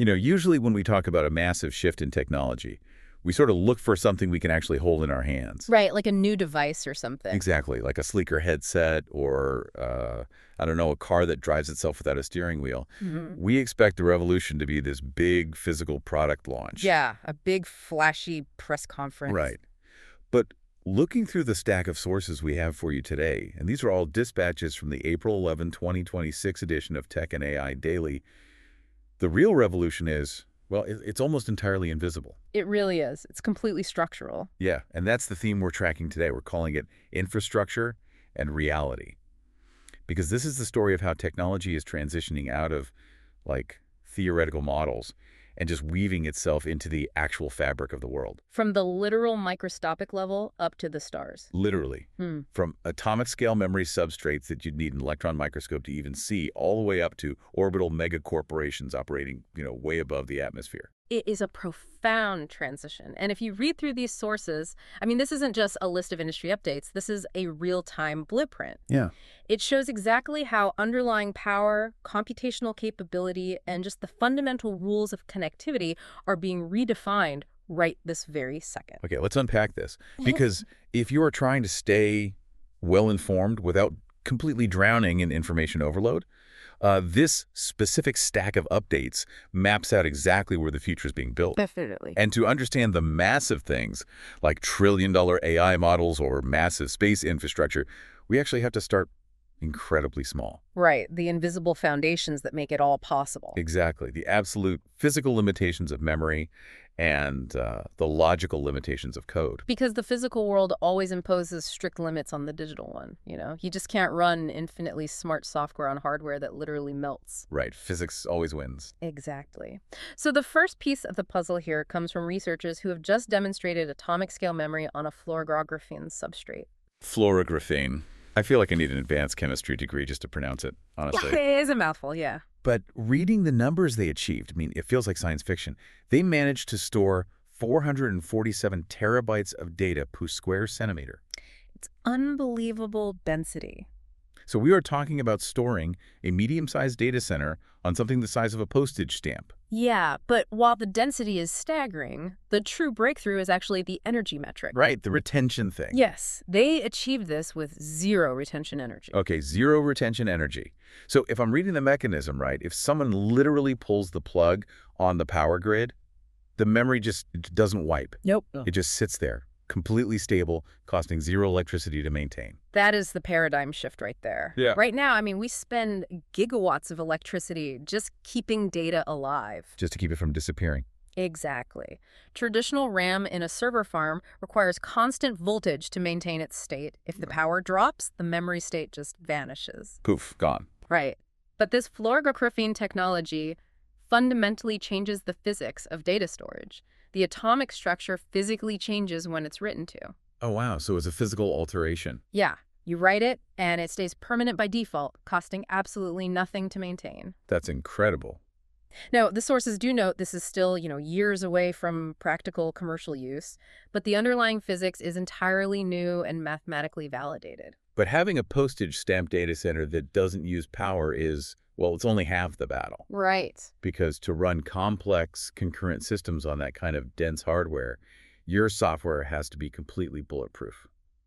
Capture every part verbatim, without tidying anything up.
You know, usually when we talk about a massive shift in technology, we sort of look for something we can actually hold in our hands. Right, like a new device or something. Exactly, like a sleeker headset or, uh, I don't know, a car that drives itself without a steering wheel. Mhm. We expect the revolution to be this big physical product launch. Yeah, a big flashy press conference. Right. But looking through the stack of sources we have for you today, and these are all dispatches from the April eleventh, twenty twenty-six edition of Tech and A I Daily, the real revolution is, well, it- it's almost entirely invisible. It really is. It's completely structural. Yeah, and that's the theme we're tracking today. We're calling it infrastructure and reality. Because this is the story of how technology is transitioning out of, like, theoretical models and just weaving itself into the actual fabric of the world. From the literal microscopic level up to the stars. Literally. Hmm. From atomic scale memory substrates that you'd need an electron microscope to even see, all the way up to orbital megacorporations operating, you know, way above the atmosphere. It is a profound transition. And if you read through these sources, I mean, this isn't just a list of industry updates. This is a real-time blueprint. Yeah. It shows exactly how underlying power, computational capability, and just the fundamental rules of connectivity are being redefined right this very second. Okay, let's unpack this. Because if you are trying to stay well-informed without completely drowning in information overload, uh, this specific stack of updates maps out exactly where the future is being built. Definitely. And to understand the massive things, like trillion-dollar A I models or massive space infrastructure, we actually have to start incredibly small. Right, the invisible foundations that make it all possible. Exactly. The absolute physical limitations of memory and uh, the logical limitations of code. Because the physical world always imposes strict limits on the digital one, you know? You just can't run infinitely smart software on hardware that literally melts. Right. Physics always wins. Exactly. So the first piece of the puzzle here comes from researchers who have just demonstrated atomic scale memory on a fluorographene substrate. Fluorographene. I feel like I need an advanced chemistry degree just to pronounce it, honestly. It is a mouthful, yeah. But reading the numbers they achieved, I mean, it feels like science fiction. They managed to store four hundred forty-seven terabytes of data per square centimeter. It's unbelievable density. So we are talking about storing a medium-sized data center on something the size of a postage stamp. Yeah, but while the density is staggering, the true breakthrough is actually the energy metric. Right, the retention thing. Yes, they achieved this with zero retention energy. Okay, zero retention energy. So if I'm reading the mechanism right, if someone literally pulls the plug on the power grid, the memory just doesn't wipe. Nope. It just sits there, completely stable, costing zero electricity to maintain. That is the paradigm shift right there. Yeah. Right now, I mean, we spend gigawatts of electricity just keeping data alive. Just to keep it from disappearing. Exactly. Traditional RAM in a server farm requires constant voltage to maintain its state. If the power drops, the memory state just vanishes. Poof, gone. Right. But this fluorographene technology fundamentally changes the physics of data storage. The atomic structure physically changes when it's written to. Oh, wow. So it's a physical alteration. Yeah, you write it, and it stays permanent by default, costing absolutely nothing to maintain. That's incredible. Now, the sources do note this is still, you know, years away from practical commercial use, but the underlying physics is entirely new and mathematically validated. But having a postage stamp data center that doesn't use power is, well, it's only half the battle. Right. Because to run complex concurrent systems on that kind of dense hardware, your software has to be completely bulletproof.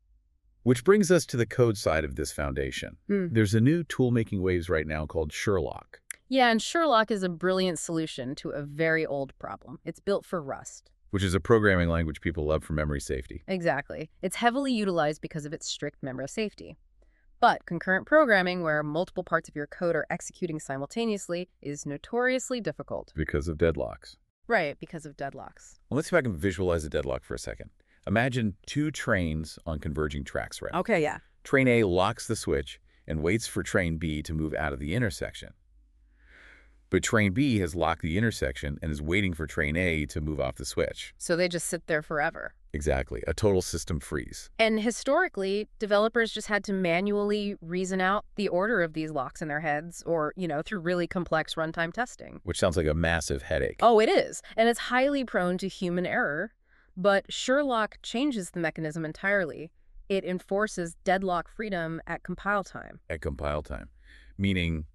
Which brings us to the code side of this foundation. Hmm. There's a new tool making waves right now called Sherlock. Yeah, and Sherlock is a brilliant solution to a very old problem. It's built for Rust. Which is a programming language people love for memory safety. Exactly. It's heavily utilized because of its strict memory safety. But concurrent programming, where multiple parts of your code are executing simultaneously, is notoriously difficult. Because of deadlocks. Right, because of deadlocks. Well, let's see if I can visualize a deadlock for a second. Imagine two trains on converging tracks, right? Okay, yeah. Train A locks the switch and waits for train B to move out of the intersection. But train B has locked the intersection and is waiting for train A to move off the switch. So they just sit there forever. Exactly, a total system freeze. And historically, developers just had to manually reason out the order of these locks in their heads or, you know, through really complex runtime testing. Which sounds like a massive headache. Oh, it is. And it's highly prone to human error. But Sherlock changes the mechanism entirely. It enforces deadlock freedom at compile time. At compile time. Meaning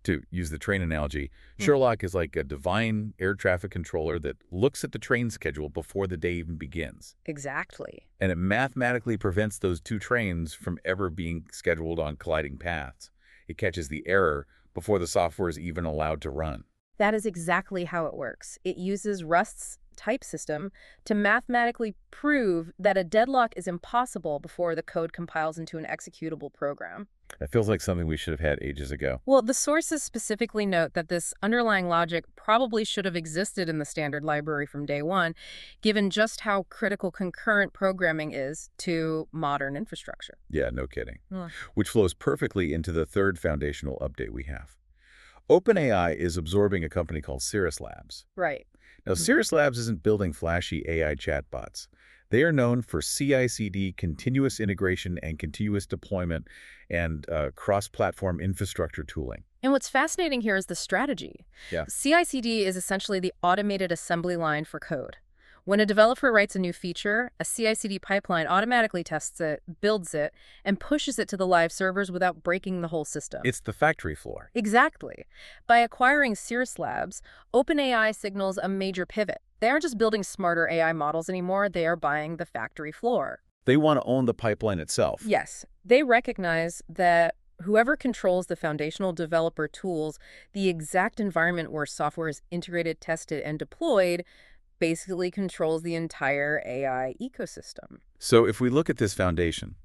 To use the train analogy, Hmm. Sherlock is like a divine air traffic controller that looks at the train schedule before the day even begins. Exactly. And it mathematically prevents those two trains from ever being scheduled on colliding paths. It catches the error before the software is even allowed to run. That is exactly how it works. It uses Rust's type system to mathematically prove that a deadlock is impossible before the code compiles into an executable program. That feels like something we should have had ages ago. Well, the sources specifically note that this underlying logic probably should have existed in the standard library from day one, given just how critical concurrent programming is to modern infrastructure. Yeah, no kidding. Huh. Which flows perfectly into the third foundational update we have. OpenAI is absorbing a company called Cirrus Labs. Right. Now, Cirrus Labs isn't building flashy A I chatbots. They are known for C I C D, continuous integration and continuous deployment, and uh, cross-platform infrastructure tooling. And what's fascinating here is the strategy. Yeah. C I C D is essentially the automated assembly line for code. When a developer writes a new feature, a C I C D pipeline automatically tests it, builds it, and pushes it to the live servers without breaking the whole system. It's the factory floor. Exactly. By acquiring Cirrus Labs, OpenAI signals a major pivot. They aren't just building smarter A I models anymore, they are buying the factory floor. They want to own the pipeline itself. Yes, they recognize that whoever controls the foundational developer tools, the exact environment where software is integrated, tested, and deployed, basically controls the entire A I ecosystem. So if we look at this foundation,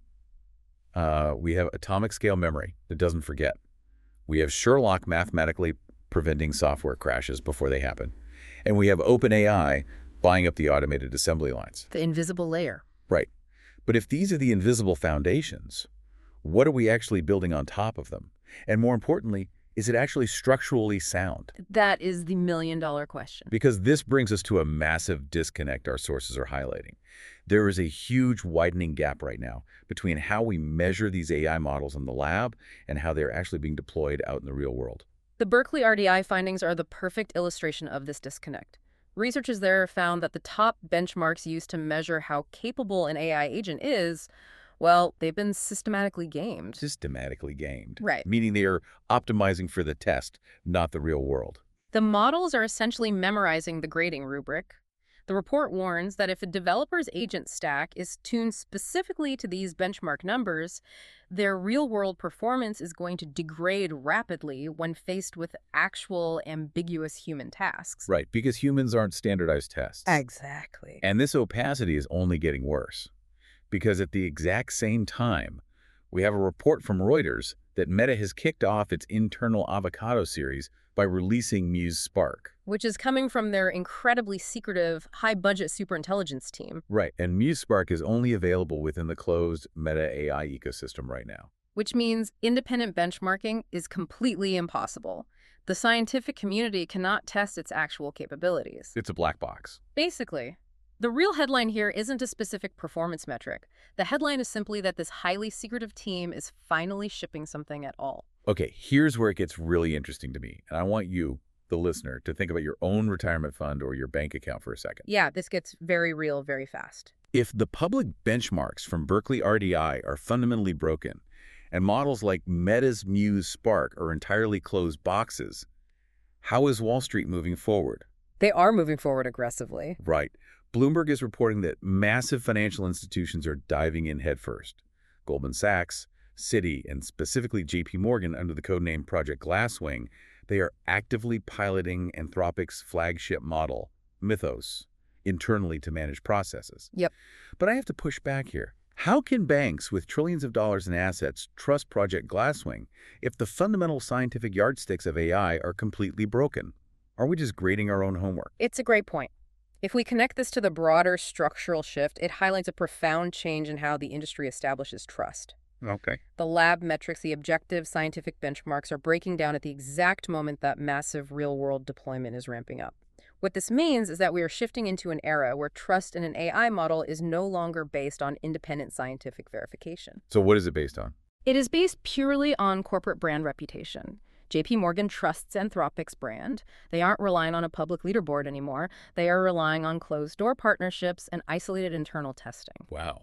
uh, we have atomic scale memory that doesn't forget. We have Sherlock mathematically preventing software crashes before they happen. And we have OpenAI buying up the automated assembly lines. The invisible layer. Right. But if these are the invisible foundations, what are we actually building on top of them? And more importantly, is it actually structurally sound? That is the million-dollar question. Because this brings us to a massive disconnect our sources are highlighting. There is a huge widening gap right now between how we measure these A I models in the lab and how they're actually being deployed out in the real world. The Berkeley R D I findings are the perfect illustration of this disconnect. Researchers there found that the top benchmarks used to measure how capable an A I agent is, well, they've been systematically gamed. Systematically gamed. Right. Meaning they are optimizing for the test, not the real world. The models are essentially memorizing the grading rubric. The report warns that if a developer's agent stack is tuned specifically to these benchmark numbers, their real-world performance is going to degrade rapidly when faced with actual ambiguous human tasks. Right, because humans aren't standardized tests. Exactly. And this opacity is only getting worse. Because at the exact same time, we have a report from Reuters that Meta has kicked off its internal Avocado series by releasing Muse Spark. Which is coming from their incredibly secretive, high-budget superintelligence team. Right, and Muse Spark is only available within the closed Meta A I ecosystem right now. Which means independent benchmarking is completely impossible. The scientific community cannot test its actual capabilities. It's a black box. Basically. The real headline here isn't a specific performance metric. The headline is simply that this highly secretive team is finally shipping something at all. Okay, here's where it gets really interesting to me. And I want you, the listener, to think about your own retirement fund or your bank account for a second. Yeah, this gets very real very fast. If the public benchmarks from Berkeley R D I are fundamentally broken, and models like Meta's Muse Spark are entirely closed boxes, how is Wall Street moving forward? They are moving forward aggressively. Right. Bloomberg is reporting that massive financial institutions are diving in headfirst. Goldman Sachs, Citi, and specifically J P Morgan under the codename Project Glasswing, they are actively piloting Anthropic's flagship model, Mythos, internally to manage processes. Yep. But I have to push back here. How can banks with trillions of dollars in assets trust Project Glasswing if the fundamental scientific yardsticks of A I are completely broken? Are we just grading our own homework? It's a great point. If we connect this to the broader structural shift, it highlights a profound change in how the industry establishes trust. Okay. The lab metrics, the objective scientific benchmarks are breaking down at the exact moment that massive real-world deployment is ramping up. What this means is that we are shifting into an era where trust in an A I model is no longer based on independent scientific verification. So what is it based on? It is based purely on corporate brand reputation. J P Morgan trusts Anthropic's brand. They aren't relying on a public leaderboard anymore. They are relying on closed-door partnerships and isolated internal testing. Wow.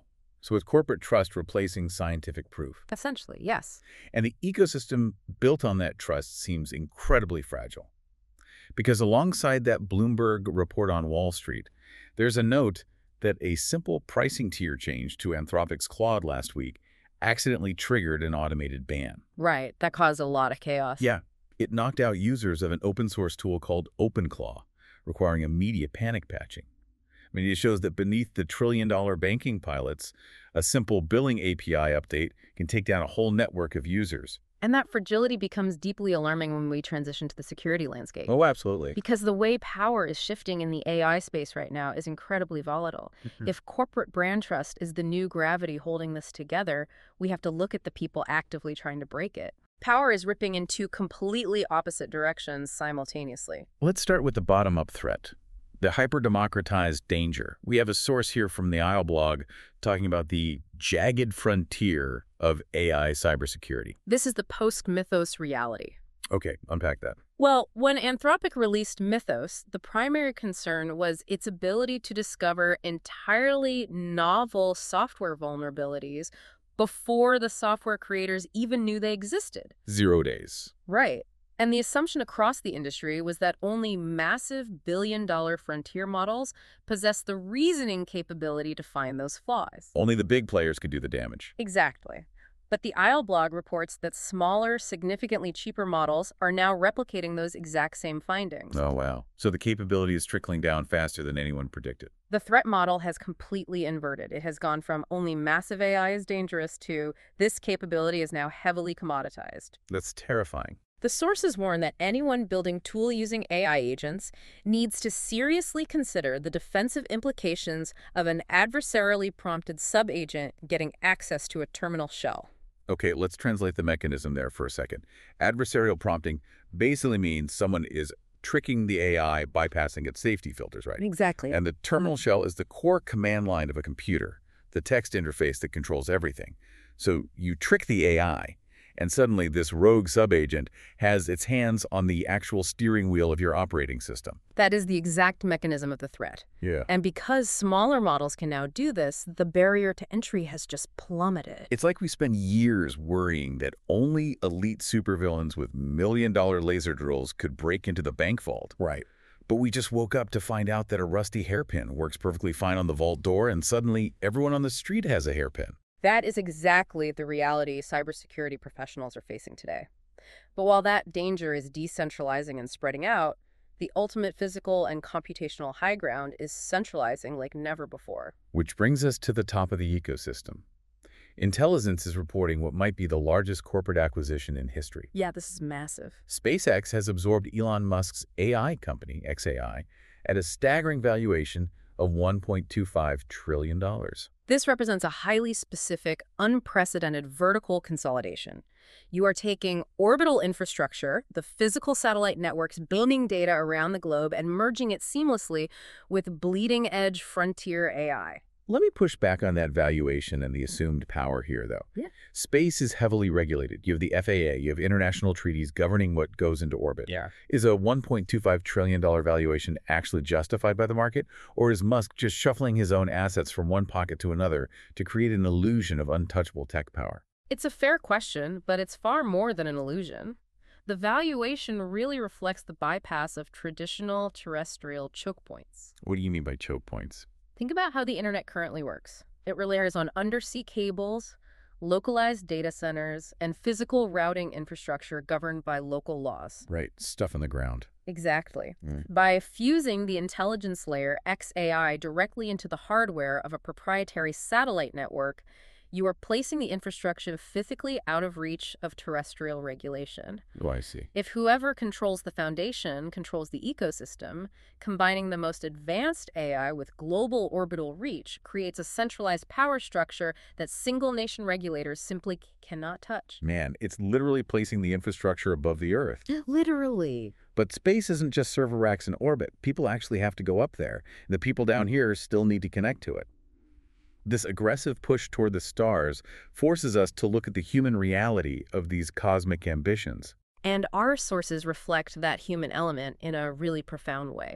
So with corporate trust replacing scientific proof. Essentially, yes. And the ecosystem built on that trust seems incredibly fragile. Because alongside that Bloomberg report on Wall Street, there's a note that a simple pricing tier change to Anthropic's Claude last week accidentally triggered an automated ban. Right. That caused a lot of chaos. Yeah, it knocked out users of an open-source tool called OpenClaw, requiring immediate panic patching. I mean, it shows that beneath the trillion-dollar banking pilots, a simple billing A P I update can take down a whole network of users. And that fragility becomes deeply alarming when we transition to the security landscape. Oh, absolutely. Because the way power is shifting in the A I space right now is incredibly volatile. Mhm. If corporate brand trust is the new gravity holding this together, we have to look at the people actively trying to break it. Power is ripping in two completely opposite directions simultaneously. Let's start with the bottom-up threat, the hyper-democratized danger. We have a source here from the Isle blog talking about the jagged frontier of A I cybersecurity. This is the post-Mythos reality. Okay, unpack that. Well, when Anthropic released Mythos, the primary concern was its ability to discover entirely novel software vulnerabilities before the software creators even knew they existed. Zero days. Right. And the assumption across the industry was that only massive billion-dollar frontier models possess the reasoning capability to find those flaws. Only the big players could do the damage. Exactly. But the Isle blog reports that smaller, significantly cheaper models are now replicating those exact same findings. Oh, wow. So the capability is trickling down faster than anyone predicted. The threat model has completely inverted. It has gone from only massive A I is dangerous to this capability is now heavily commoditized. That's terrifying. The sources warn that anyone building tool-using A I agents needs to seriously consider the defensive implications of an adversarially prompted subagent getting access to a terminal shell. Okay, let's translate the mechanism there for a second. Adversarial prompting basically means someone is tricking the A I, bypassing its safety filters, right? Exactly. And the terminal shell is the core command line of a computer, the text interface that controls everything. So you trick the A I, and suddenly this rogue subagent has its hands on the actual steering wheel of your operating system. That is the exact mechanism of the threat. Yeah. And because smaller models can now do this, the barrier to entry has just plummeted. It's like we spend years worrying that only elite supervillains with million-dollar laser drills could break into the bank vault. Right. But we just woke up to find out that a rusty hairpin works perfectly fine on the vault door, and suddenly everyone on the street has a hairpin. That is exactly the reality cybersecurity professionals are facing today. But while that danger is decentralizing and spreading out, the ultimate physical and computational high ground is centralizing like never before. Which brings us to the top of the ecosystem. Intelligence is reporting what might be the largest corporate acquisition in history. Yeah, this is massive. SpaceX has absorbed Elon Musk's A I company, X A I, at a staggering valuation of one point two five trillion dollars. This represents a highly specific, unprecedented vertical consolidation. You are taking orbital infrastructure, the physical satellite networks beaming data around the globe, and merging it seamlessly with bleeding-edge frontier A I. Let me push back on that valuation and the assumed power here, though. Yeah. Space is heavily regulated. You have the F A A, you have international treaties governing what goes into orbit. Yeah. Is a one point two five trillion dollars valuation actually justified by the market, or is Musk just shuffling his own assets from one pocket to another to create an illusion of untouchable tech power? It's a fair question, but it's far more than an illusion. The valuation really reflects the bypass of traditional terrestrial choke points. What do you mean by choke points? Think about how the internet currently works. It relies on undersea cables, localized data centers, and physical routing infrastructure governed by local laws. Right, stuff on the ground. Exactly. Mm. By fusing the intelligence layer X A I directly into the hardware of a proprietary satellite network, you are placing the infrastructure physically out of reach of terrestrial regulation. Oh, I see. If whoever controls the foundation controls the ecosystem, combining the most advanced A I with global orbital reach creates a centralized power structure that single-nation regulators simply cannot touch. Man, it's literally placing the infrastructure above the Earth. Literally. But space isn't just server racks in orbit. People actually have to go up there. The people down here still need to connect to it. This aggressive push toward the stars forces us to look at the human reality of these cosmic ambitions. And our sources reflect that human element in a really profound way.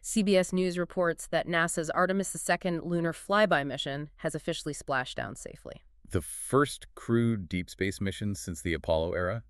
C B S News reports that NASA's Artemis the second lunar flyby mission has officially splashed down safely. The first crewed deep space mission since the Apollo era?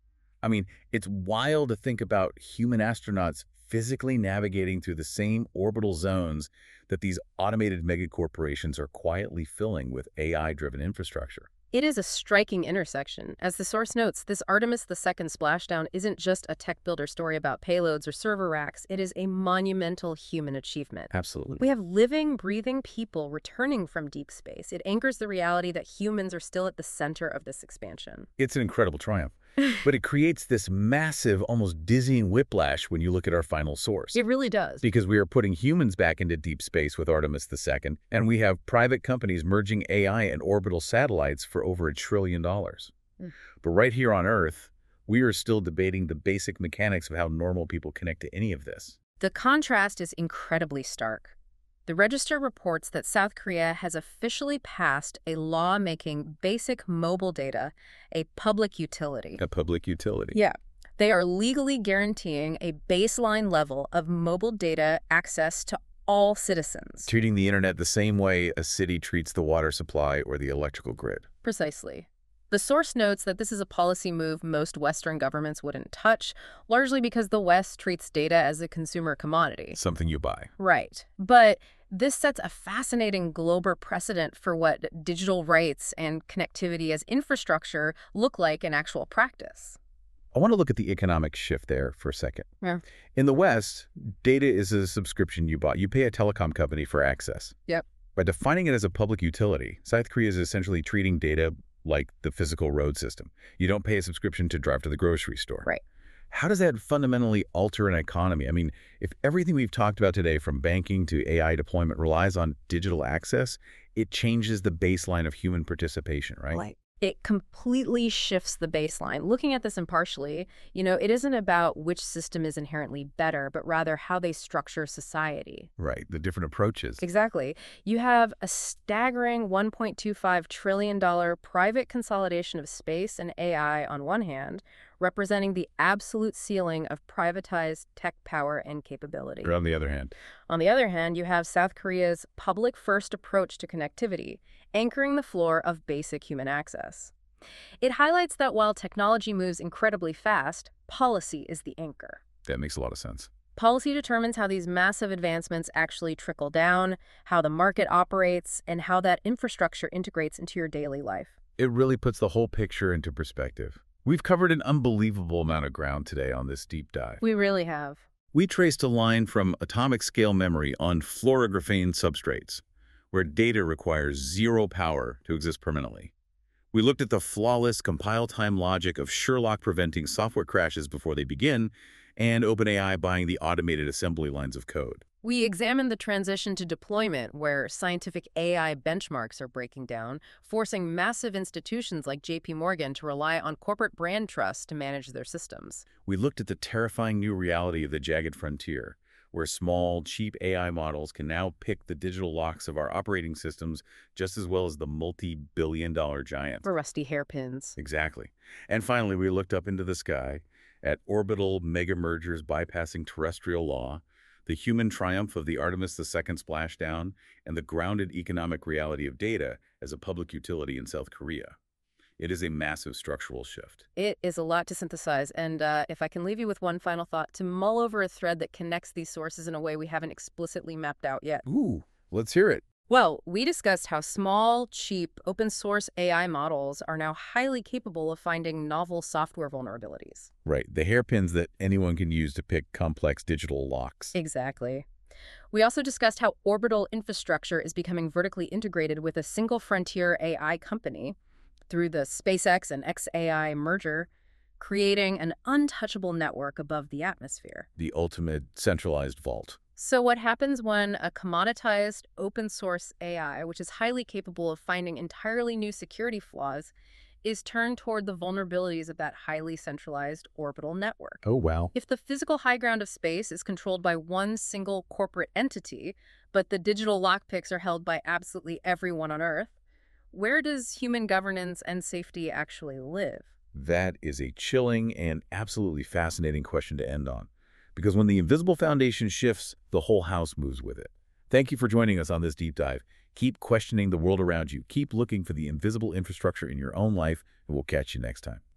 I mean, it's wild to think about human astronauts physically navigating through the same orbital zones that these automated megacorporations are quietly filling with A I-driven infrastructure. It is a striking intersection. As the source notes, this Artemis the second splashdown isn't just a tech builder story about payloads or server racks. It is a monumental human achievement. Absolutely. We have living, breathing people returning from deep space. It anchors the reality that humans are still at the center of this expansion. It's an incredible triumph. But it creates this massive, almost dizzying whiplash when you look at our final source. It really does. Because we are putting humans back into deep space with Artemis the second, and we have private companies merging A I and orbital satellites for over a trillion dollars. Mm. But right here on Earth, we are still debating the basic mechanics of how normal people connect to any of this. The contrast is incredibly stark. The Register reports that South Korea has officially passed a law making basic mobile data a public utility. A public utility. Yeah. They are legally guaranteeing a baseline level of mobile data access to all citizens. Treating the internet the same way a city treats the water supply or the electrical grid. Precisely. The source notes that this is a policy move most Western governments wouldn't touch, largely because the West treats data as a consumer commodity. Something you buy. Right. But this sets a fascinating global precedent for what digital rights and connectivity as infrastructure look like in actual practice. I want to look at the economic shift there for a second. Yeah. In the West, data is a subscription you bought. You pay a telecom company for access. Yep. By defining it as a public utility, South Korea is essentially treating data like the physical road system. You don't pay a subscription to drive to the grocery store. Right. How does that fundamentally alter an economy? I mean, if everything we've talked about today, from banking to A I deployment, relies on digital access, it changes the baseline of human participation, right? Right. It completely shifts the baseline. Looking at this impartially, you know, it isn't about which system is inherently better, but rather how they structure society. Right, the different approaches. Exactly. You have a staggering one point two five trillion dollars private consolidation of space and A I on one hand, representing the absolute ceiling of privatized tech power and capability. But on the other hand, On the other hand, you have South Korea's public-first approach to connectivity, anchoring the floor of basic human access. It highlights that while technology moves incredibly fast, policy is the anchor. that makes a lot of sense. Policy determines how these massive advancements actually trickle down, how the market operates, and how that infrastructure integrates into your daily life. It really puts the whole picture into perspective. We've covered an unbelievable amount of ground today on this deep dive. We really have. We traced a line from atomic scale memory on fluorographene substrates, where data requires zero power to exist permanently. We looked at the flawless compile-time logic of Sherlock preventing software crashes before they begin, and OpenAI buying the automated assembly lines of code. We examined the transition to deployment, where scientific A I benchmarks are breaking down, forcing massive institutions like J P Morgan to rely on corporate brand trust to manage their systems. We looked at the terrifying new reality of the jagged frontier, where small, cheap A I models can now pick the digital locks of our operating systems just as well as the multi-billion dollar giants. For rusty hairpins. Exactly. And finally, we looked up into the sky at orbital mega mergers bypassing terrestrial law, the human triumph of the Artemis the second splashdown, and the grounded economic reality of data as a public utility in South Korea. It is a massive structural shift. It is a lot to synthesize, and uh, if I can leave you with one final thought, to mull over a thread that connects these sources in a way we haven't explicitly mapped out yet. Ooh, let's hear it. Well, we discussed how small, cheap, open-source A I models are now highly capable of finding novel software vulnerabilities. Right, the hairpins that anyone can use to pick complex digital locks. Exactly. We also discussed how orbital infrastructure is becoming vertically integrated with a single frontier A I company through the SpaceX and X A I merger, creating an untouchable network above the atmosphere. The ultimate centralized vault. So what happens when a commoditized open source A I, which is highly capable of finding entirely new security flaws, is turned toward the vulnerabilities of that highly centralized orbital network? Oh, wow. If the physical high ground of space is controlled by one single corporate entity, but the digital lockpicks are held by absolutely everyone on Earth, where does human governance and safety actually live? That is a chilling and absolutely fascinating question to end on. Because when the invisible foundation shifts, the whole house moves with it. Thank you for joining us on this deep dive. Keep questioning the world around you. Keep looking for the invisible infrastructure in your own life, and we'll catch you next time.